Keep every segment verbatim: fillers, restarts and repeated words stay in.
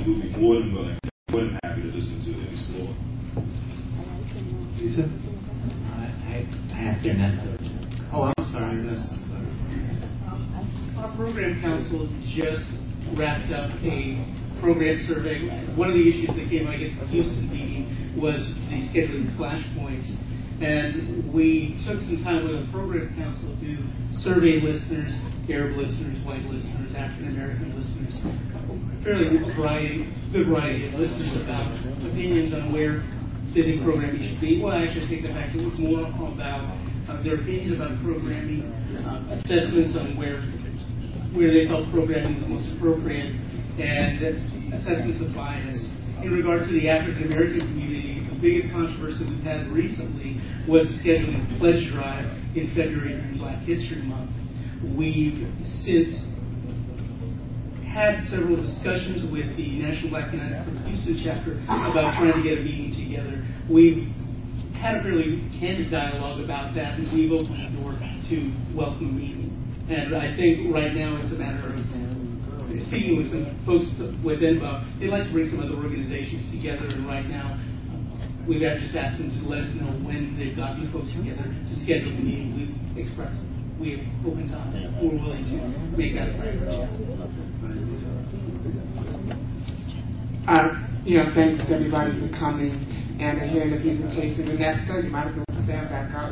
we'll be more than willing, more than happy to listen to and explore. Lisa? I, I asked Ernesto. Oh, I'm sorry, Ernesto. Our program council just wrapped up a program survey. One of the issues that came, I guess, at the Houston meeting was the scheduling flashpoints. And we took some time with the program council to survey listeners, Arab listeners, white listeners, African American listeners, a fairly variety, good variety of listeners about opinions on where they think programming should be. Well, I actually take that back. It was more about uh, their opinions about programming, uh, assessments on where where they felt programming was most appropriate, and assessments of bias. In regard to the African American community, the biggest controversy we've had recently was the scheduling of the pledge drive in February during Black History Month. We've since had several discussions with the National Black United for the Houston chapter about trying to get a meeting together. We've had a fairly candid dialogue about that, and we've opened the door to welcome a meeting. And I think right now it's a matter of speaking with some folks within N B U, they'd like to bring some other organizations together, and right now we've just asked them to let us know when they've gotten the folks together to schedule the meeting. We've expressed we have open time. We're willing to make that a priority. Uh, you know, thanks to everybody for coming and hearing the presentation. Ernesto, you might as well stand back up.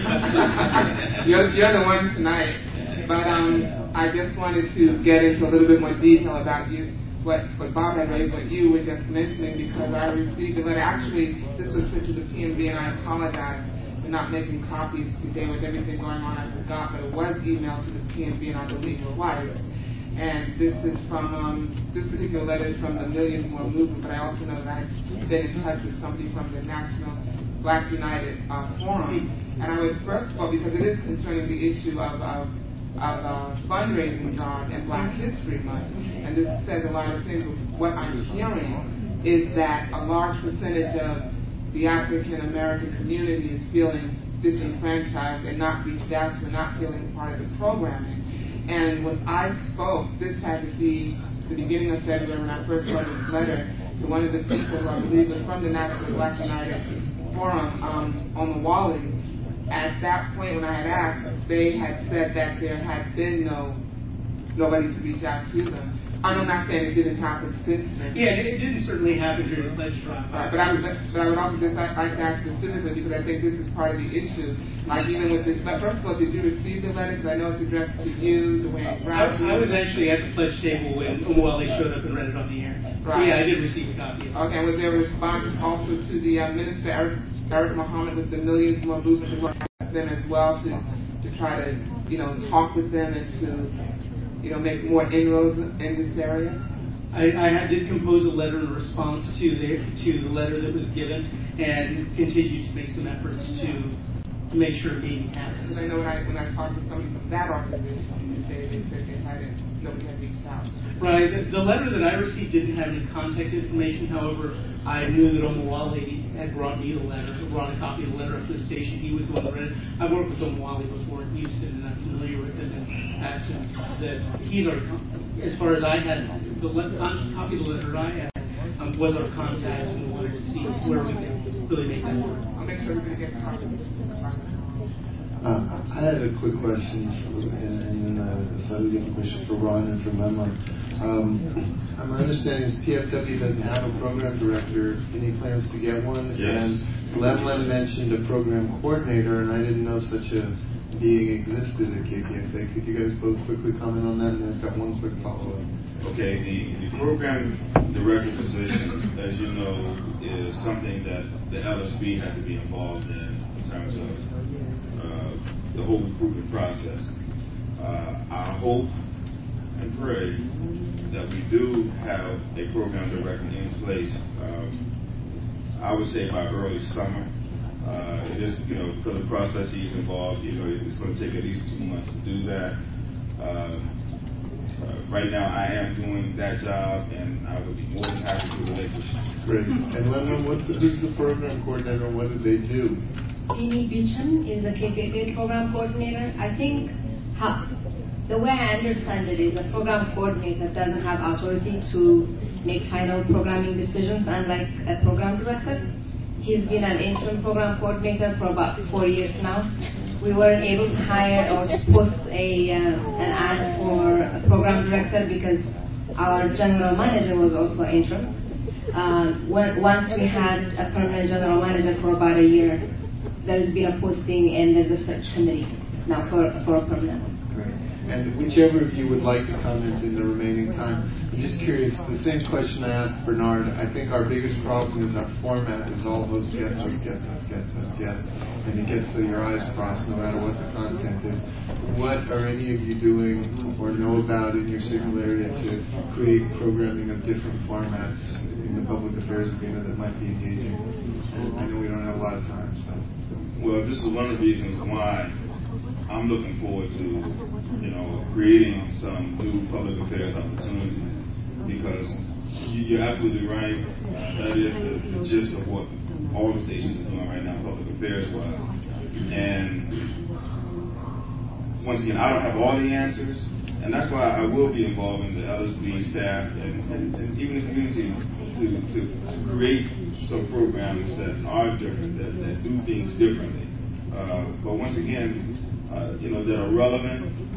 you're, you're the one tonight. But um, I just wanted to get into a little bit more detail about you, what, what Bob had raised, what you were just mentioning, because I received a letter. Actually, this was sent to the P N B, and I apologize for not making copies today with everything going on. I forgot, but it was emailed to the P N B, and I believe twice. And this is from, um, this particular letter is from the Million More Movement, but I also know that I've been in touch with somebody from the National Black United uh, Forum. And I would first of all, because it is concerning the issue of, of of uh, fundraising on and Black History Month. And this says a lot of things. What I'm hearing is that a large percentage of the African American community is feeling disenfranchised and not reached out to and not feeling part of the programming. And when I spoke, this had to be the beginning of February when I first saw this letter to one of the people who I believe was from the National Black United Forum, um, Omawali. At that point, when I had asked, they had said that there had been no nobody to reach out to them. I'm not saying it didn't happen since then. Yeah, it, it didn't certainly happen during the pledge drive. Right, but I would, but I would also just like, like to ask specifically because I think this is part of the issue. Like even with this, but first of all, did you receive the letter? Because I know it's addressed to you, Dwayne Brown. I, I was actually at the pledge table when Umwale showed up and read it on the air. Right. So yeah, I did receive a copy of it. Okay, and was there a response also to the uh, Minister Eric, Eric Muhammad with the Millions More Movement to ask them as well to to try to you know talk with them and to you know make more inroads in this area? I, I did compose a letter in response to the to the letter that was given, and continue to make some efforts to to make sure a meeting happens. Because I know when I when I talked to somebody from that organization, they they said they hadn't nobody had reached out. Right. The, the letter that I received didn't have any contact information. However, I knew that Omawale had brought me the letter, brought a copy of the letter up to the station. He was the one that read it. I've worked with Omawale before in Houston, and I'm familiar with him, and asked him that he's our, as far as I had, the le- con- copy of the letter I had um, was our contact, and we wanted to see where we could really make that work. I'll make sure everybody gets copies. Uh, I had a quick question, for, and, and then a slightly different question for Ron and for Lemlem. Um, my understanding is P F W doesn't have a program director. Any plans to get one? Yes. And Lemlem mentioned a program coordinator, and I didn't know such a being existed at K P F A. Could you guys both quickly comment on that? And then I've got one quick follow-up. Okay, the, the program director position, as you know, is something that the L S B has to be involved in in terms of uh, the whole recruitment process. Uh, I hope and pray that we do have a program director in place. Um, I would say by early summer. Uh, it is, you know, because of the processes involved, you know, it's going to take at least two months to do that. Um, uh, right now, I am doing that job, and I would be more than happy to relinquish. Great. And Lemlem, what's the, who's the program coordinator, and what do they do? Amy Beecham is the K P F A program coordinator. I think how, the way I understand it is a program coordinator doesn't have authority to make final programming decisions, unlike a program director. He's been an interim program coordinator for about four years now. We weren't able to hire or to post a, uh, an ad for a program director because our general manager was also interim. Um, when, once we had a permanent general manager for about a year, there's been a posting and there's a search committee now for, for a permanent one. Great. And whichever of you would like to comment in the remaining time, I'm just curious, the same question I asked Bernard. I think our biggest problem is our format is all host, guest, host, guest, host, guest, host, guest, and it gets so your eyes crossed no matter what the content is. What are any of you doing or know about in your signal area to create programming of different formats in the public affairs arena that might be engaging? And I know we don't have a lot of time, so. Well, this is one of the reasons why I'm looking forward to, you know, creating some new public affairs opportunities, because you're absolutely right. Uh, that is the, the gist of what all the stations are doing right now, public affairs-wise. And once again, I don't have all the answers, and that's why I will be involving the L S B staff and, and, and even the community to, to create some programs that are different, that, that do things differently. Uh, but once again, Uh, you know, that are relevant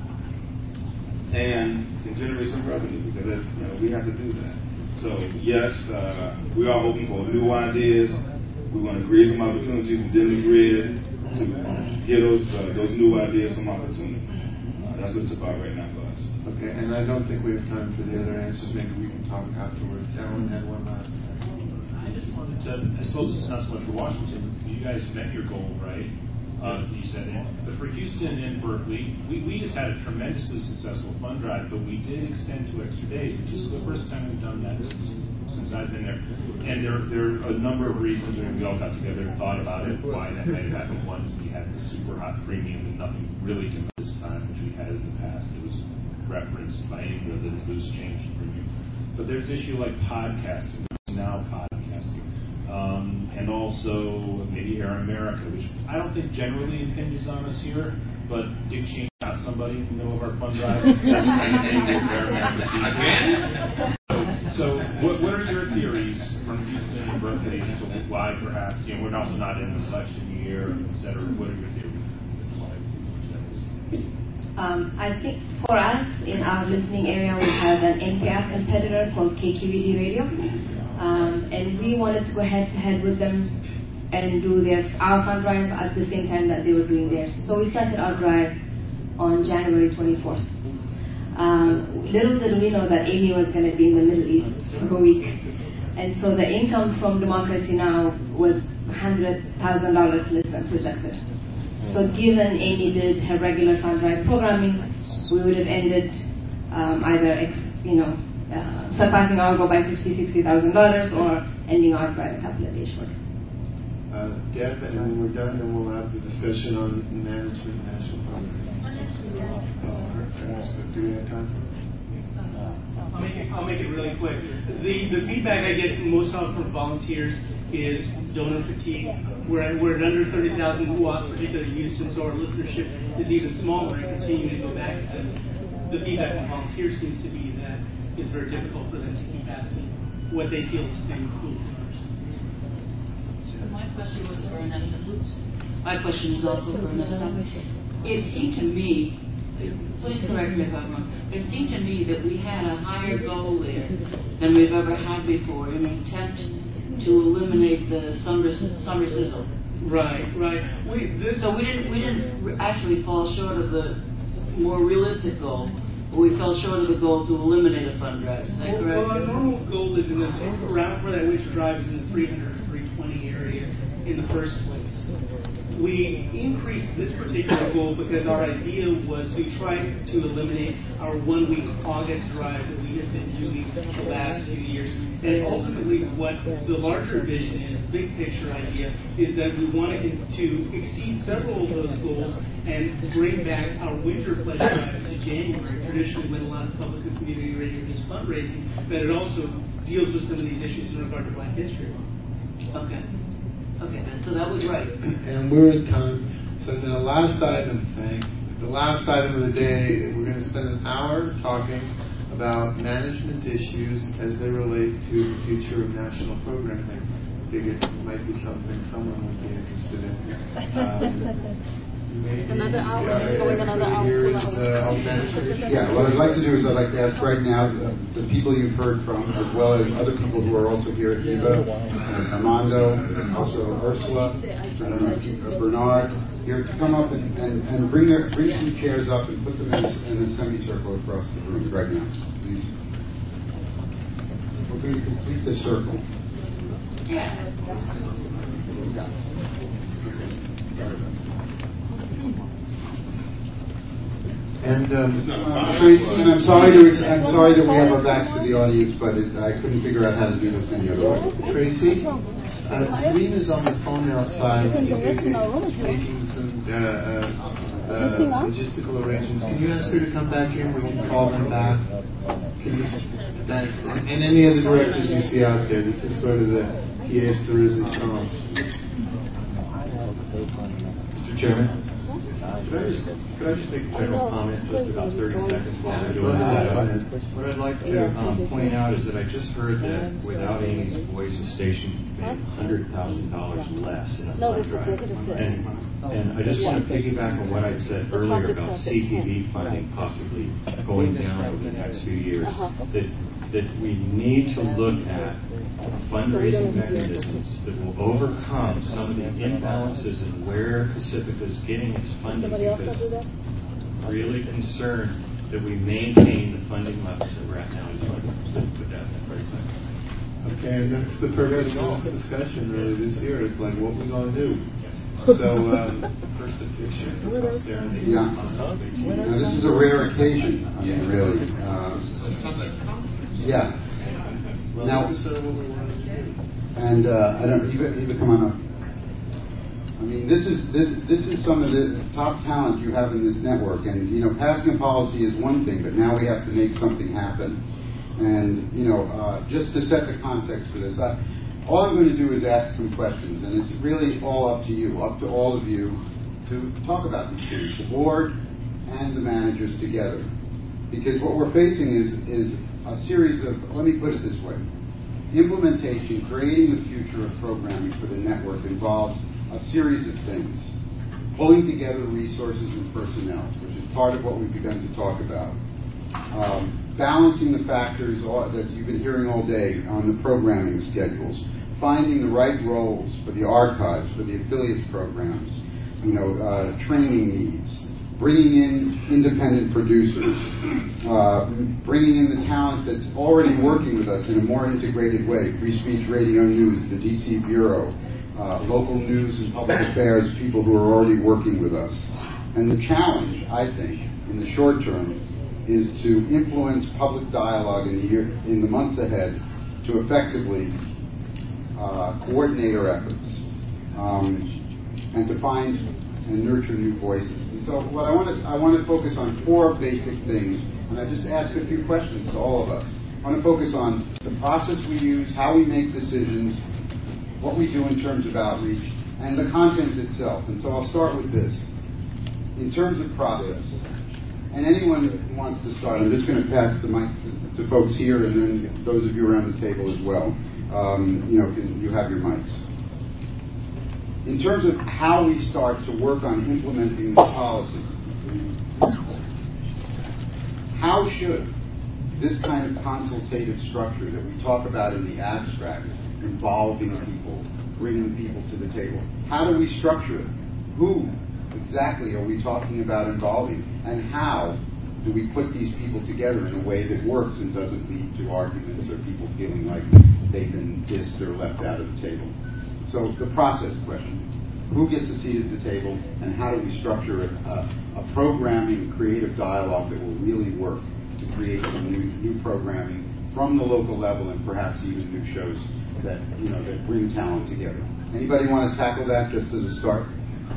and can generate some revenue, because that, you know, we have to do that. So yes, uh, we are open for new ideas. We want to create some opportunities within the grid to give those uh, those new ideas some opportunity. Uh, that's what it's about right now for us. Okay, and I don't think we have time for the other answers. Maybe we can talk afterwards. Alan had one last time. I just wanted to, I suppose it's not so much for Washington. You guys met your goal, right? Uh, you said it. But for Houston and Berkeley, we, we just had a tremendously successful fund drive, but we did extend two extra days, which is the first time we've done that since, since I've been there. And there, there are a number of reasons. I mean, we all got together and thought about it, why that might have happened. One is we had this super hot premium and nothing really came out this time, which we had in the past. It was referenced by Ingrid that it was changed premium. But there's issue like podcasting, now podcasting. Um, and also maybe Air America, which I don't think generally impinges on us here, but Dick Cheney got somebody in the middle of our fund drive. That's the kind of thing with Air America. Again? So, what, what are your theories from Houston and Berkeley as to why perhaps, you know, we're also not in an election year, et cetera? What are your theories as to why that is? Um, I think for us, in our listening area, we have an N P R competitor called K Q E D Radio. Um, and we wanted to go head to head with them and do their our fund drive at the same time that they were doing theirs. So we started our drive on January twenty-fourth. Um, little did we know that Amy was going to be in the Middle East for a week. And so the income from Democracy Now! Was one hundred thousand dollars less than projected. So given Amy did her regular fund drive programming, we would have ended um, either, ex, you know, Uh, surpassing our goal by fifty thousand dollars, sixty thousand dollars, or ending our drive a couple of days short. Uh, Deb, and then we're done, and we'll have the discussion on management national program. Oh, do we have time? I'll make it, I'll make it really quick. The the feedback I get most often from volunteers is donor fatigue. We're at, we're at under thirty thousand watts, particularly in Houston, so our listenership is even smaller and continue to go back. The, the feedback from volunteers seems to be that it's very difficult for them to keep asking what they feel is sustainable. My question was for Vanessa. My question is also for Vanessa. It seemed to me, please correct me if I'm wrong, it seemed to me that we had a higher goal there than we've ever had before in an attempt to eliminate the summer, summer sizzle. Right, right. We, this, so we didn't we didn't actually fall short of the more realistic goal. We fell short of the goal to eliminate a fund drive. Is that well, correct? Well, our normal goal is in the around where that winter drive is in the three hundred to three twenty area in the first place. We increased this particular goal because our idea was to try to eliminate our one-week August drive that we have been doing the last few years. And ultimately, what the larger vision is, big picture idea, is that we want to, to exceed several of those goals and bring back our winter pledge drive to January. Traditionally, when a lot of public and community radio is fundraising, but it also deals with some of these issues in regard to Black History Month. Okay. Okay, so that was right. And we're at time. So the last item, thank the last item of the day, we're going to spend an hour talking about management issues as they relate to the future of national programming. I figured it might be something someone would be interested in. Um, maybe another hour, uh, it's going another hour. Here is uh, on management issues. Yeah, what I'd like to do is I'd like to ask right now the, the people you've heard from, as well as other people who are also here, Eva, uh, Armando, also Ursula, uh, Bernard, here to come up and, and, and bring their bring some chairs up and put them in a, in a semicircle across the room right now, please. We're going to complete the circle. Yeah. Yeah. Sorry about that. And um, uh, Tracy, and I'm sorry to I'm sorry that we have our backs to the audience, but it, I couldn't figure out how to do this any other way. Tracy, uh, Serena's on the phone outside, making some uh, uh, uh, logistical arrangements. Can you ask her to come back in? We can call them back. Can you? Thanks. And, and any of the directors you see out there, this is sort of the pièce de résistance. Mister Chairman. Could I just could I just make a general comment just about thirty seconds while we're doing the setup? What I'd like to um, point out is that I just heard that without Amy's voice, the station made one hundred thousand dollars less in a fund drive. And, and I just want to piggyback on what I said earlier about C P B funding possibly going down over the next few years. That that we need to look at fundraising mechanisms that will overcome some of the imbalances in where Pacifica is getting its funding, because I'm really concerned that we maintain the funding levels that we're at now. I just want to put that in for a second. Okay, and that's the purpose of this discussion really this year. Is like, what we gonna do? So, um, first a picture. Yeah. Now, this is a rare occasion. I mean, really. Uh, yeah. Well, now, this is sort of what we wanted to do. And uh, I don't. Eva, Eva, come on up. I mean, this is this this is some of the top talent you have in this network. And you know, passing a policy is one thing, but now we have to make something happen. And you know, uh, just to set the context for this, I, all I'm going to do is ask some questions, and it's really all up to you, up to all of you, to talk about these things, the board and the managers together. Because what we're facing is is a series of, let me put it this way, implementation, creating the future of programming for the network involves a series of things. Pulling together resources and personnel, which is part of what we've begun to talk about. Um, balancing the factors that you've been hearing all day on the programming schedules. Finding the right roles for the archives, for the affiliates programs, you know, uh, training needs. Bringing in independent producers, uh, bringing in the talent that's already working with us in a more integrated way. Free Speech Radio News, the D C Bureau, uh, local news and public affairs people who are already working with us. And the challenge, I think, in the short term, is to influence public dialogue in the year, in the months ahead, to effectively uh, coordinate our efforts um, and to find and nurture new voices. And so what I want to I want to focus on four basic things, and I just ask a few questions to all of us. I want to focus on the process we use, how we make decisions, what we do in terms of outreach, and the content itself. And so I'll start with this. In terms of process, and anyone who wants to start, I'm just going to pass the mic to, to folks here, and then those of you around the table as well. Um, you know, can, you have your mics. In terms of how we start to work on implementing this policy, how should this kind of consultative structure that we talk about in the abstract, involving people, bringing people to the table, how do we structure it? Who exactly are we talking about involving? And how do we put these people together in a way that works and doesn't lead to arguments or people feeling like they've been dissed or left out of the table? So the process question, who gets a seat at the table, and how do we structure a, a programming, creative dialogue that will really work to create some new, new programming from the local level and perhaps even new shows that, you know, that bring talent together. Anybody want to tackle that just as a start?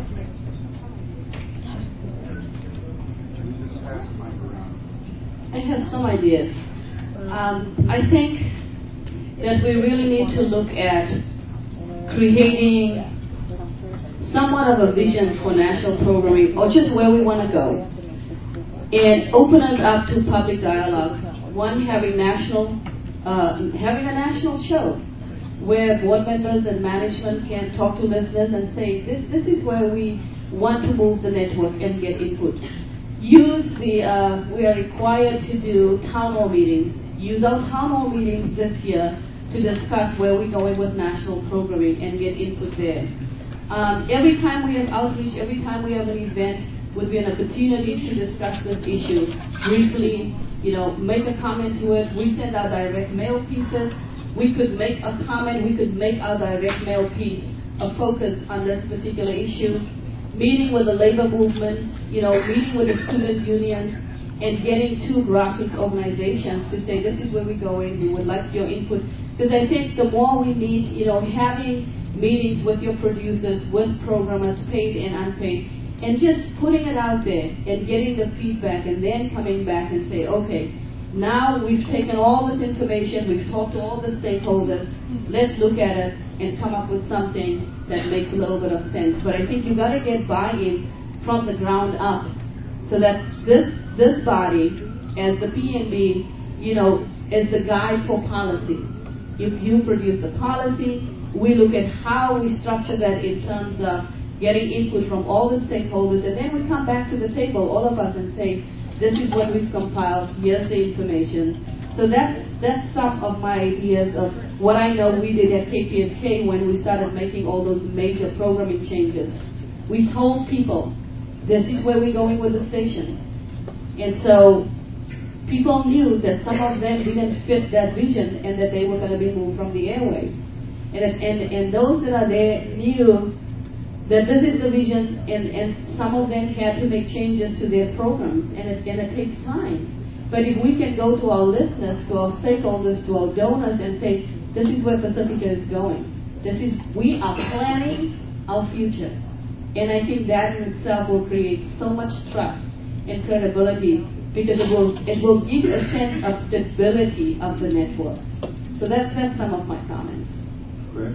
I have some ideas. Um, I think that we really need to look at creating somewhat of a vision for national programming, or just where we want to go, and open it up to public dialogue one, having national, uh, having a national show where board members and management can talk to listeners and say, this, this is where we want to move the network and get input. Use the, uh, we are required to do town hall meetings. Use our town hall meetings this year to discuss where we're going with national programming and get input there. Um, every time we have outreach, every time we have an event, would be an opportunity to discuss this issue briefly, you know, make a comment to it. We send out direct mail pieces. We could make a comment, we could make our direct mail piece a focus on this particular issue. Meeting with the labor movements, you know, meeting with the student unions, and getting two grassroots organizations to say, this is where we're going, we would like your input. Because I think the more we meet, you know, having meetings with your producers, with programmers, paid and unpaid, and just putting it out there and getting the feedback and then coming back and say, okay, now we've taken all this information, we've talked to all the stakeholders, let's look at it and come up with something that makes a little bit of sense. But I think you've got to get buy-in from the ground up so that this this body, as the P N B, you know, is the guide for policy. If you produce the policy, we look at how we structure that in terms of getting input from all the stakeholders, and then we come back to the table, all of us, and say, this is what we've compiled, here's the information. So that's that's some of my ideas of what I know we did at K P F K when we started making all those major programming changes. We told people, this is where we're going with the station. And so people knew that some of them didn't fit that vision and that they were going to be moved from the airwaves. And, and, and those that are there knew that this is the vision, and, and some of them had to make changes to their programs, and it, and it takes time. But if we can go to our listeners, to our stakeholders, to our donors, and say, this is where Pacifica is going. This is, we are planning our future. And I think that in itself will create so much trust and credibility, because it will, it will give a sense of stability of the network. So that, that's some of my comments. Great.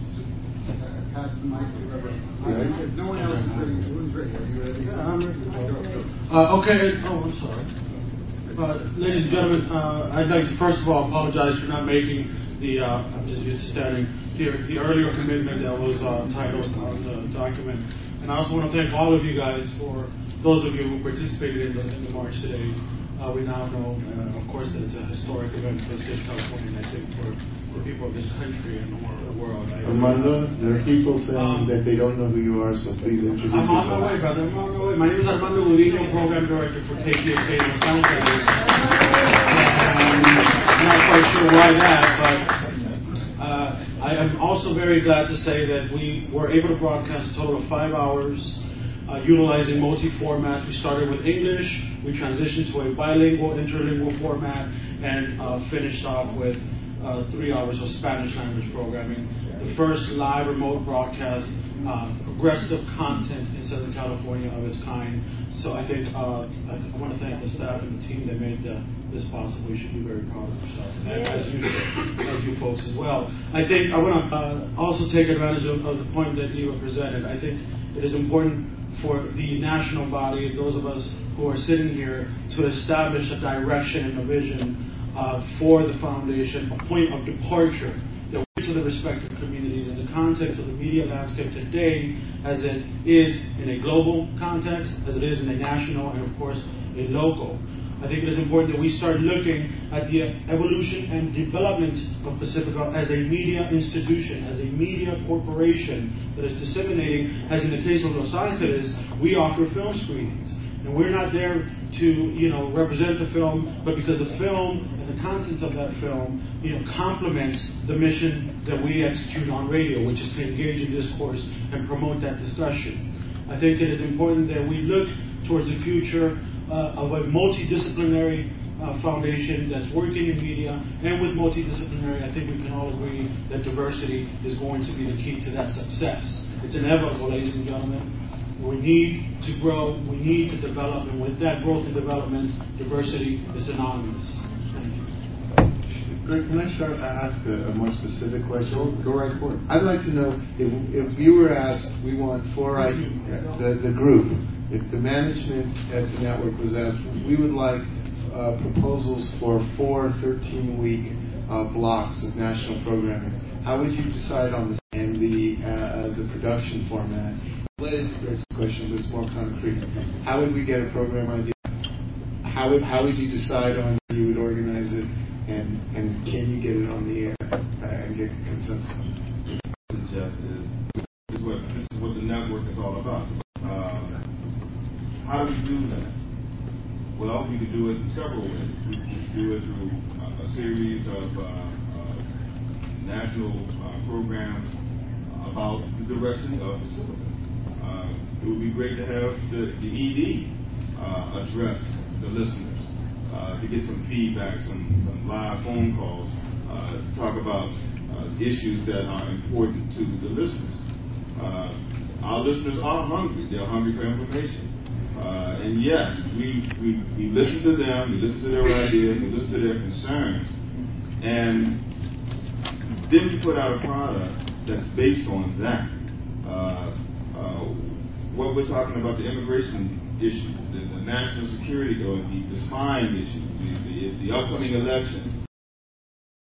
Pass the mic to whoever. If no one else is ready, who's ready? Are you ready? Yeah, I'm ready. Go, go. Uh, okay. Oh, I'm sorry. Uh, ladies and gentlemen, uh, I'd like to first of all apologize for not making the, uh, I'm just used to standing, the, the earlier commitment that was uh, titled on the document. And I also want to thank all of you guys for those of you who participated in the, in the march today. Uh, we now know, uh, of course, that it's a historic event for the state of California, and I think for the people of this country and the world. I, Armando, there are people saying um, that they don't know who you are, so please introduce I'm yourself. on my way, brother. I'm on my way. My name is Armando Gudillo, Program Director for K P F K Los Angeles. Um, I'm not quite sure why that, but uh, I am also very glad to say that we were able to broadcast a total of five hours uh, utilizing multi-format. We started with English, we transitioned to a bilingual, interlingual format, and uh, finished off with Uh, three hours of Spanish language programming. The first live remote broadcast, uh, progressive content in Southern California of its kind. So I think uh, I, I want to thank the staff and the team that made the, this possible. You should be very proud of yourself, and as you, as you folks as well. I think I want to uh, also take advantage of, of the point that Eva presented. I think it is important for the national body, those of us who are sitting here, to establish a direction and a vision Uh, for the foundation, a point of departure that we to the respective communities in the context of the media landscape today, as it is in a global context, as it is in a national, and of course a local. I think it is important that we start looking at the evolution and development of Pacifica as a media institution, as a media corporation that is disseminating, as in the case of Los Angeles, we offer film screenings. And we're not there to, you know, represent the film, but because the film and the content of that film, you know, complements the mission that we execute on radio, which is to engage in discourse and promote that discussion. I think it is important that we look towards the future uh, of a multidisciplinary uh, foundation that's working in media, and with multidisciplinary, I think we can all agree that diversity is going to be the key to that success. It's inevitable, ladies and gentlemen. We need to grow, we need to develop, and with that growth and development, diversity is synonymous. Thank you. Greg, can I start to ask a, a more specific question? Go, go right for it. I'd like to know if if you were asked, we want four, I, the, the group, if the management at the network was asked, we would like uh, proposals for four thirteen-week uh, blocks of national programming. How would you decide on this and the uh, the production format? Related to Greg's question, but it's more concrete. How would we get a program idea? How would how would you decide on how you would organize it, and and can you get it on the air uh, and get consensus? Suggest is this is what this is what the network is all about. Uh, how do we do that? Well, we could do it in several ways. We could do it through a, a series of uh, uh, national uh, programs about the direction of the system. Uh, it would be great to have the, the E D uh, address the listeners, uh, to get some feedback, some, some live phone calls, uh, to talk about uh, issues that are important to the listeners. Uh, our listeners are hungry. They're hungry for information. Uh, and yes, we, we, we listen to them, we listen to their ideas, we listen to their concerns, and then we put out a product that's based on that. Uh, uh, what we're talking about, the immigration issue, the, the national security or the, the spying issue, the, the, the upcoming election,